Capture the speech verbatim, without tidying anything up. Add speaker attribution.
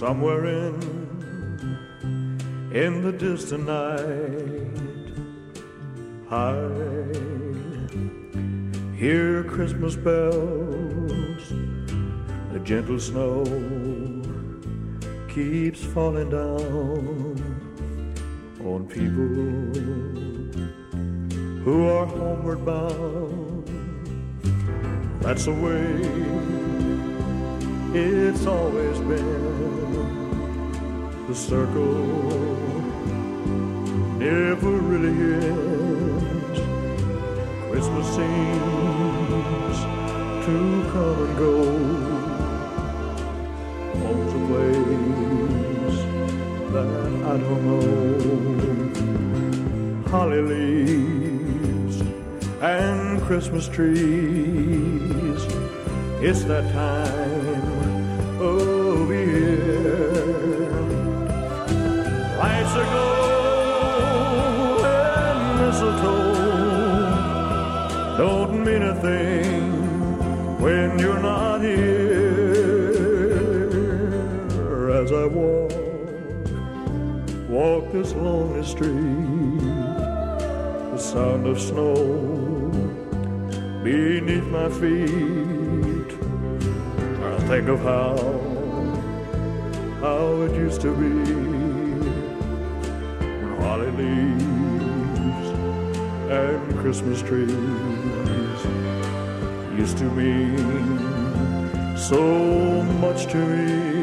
Speaker 1: somewhere in in the distant night, I hear Christmas bells, the gentle snow keeps falling down on people who are homeward bound. That's the way it's always been. The circle never really ends. Christmas seems to come and go. Home's a place that I don't know. Holly leaves and Christmas trees, it's that time of year. Lights aglow and mistletoe don't mean a thing when you're not here. As I walk, walk this lonely street, the sound of snow beneath my feet, I think of how, how it used to be when holly leaves and Christmas trees used to mean so much to me.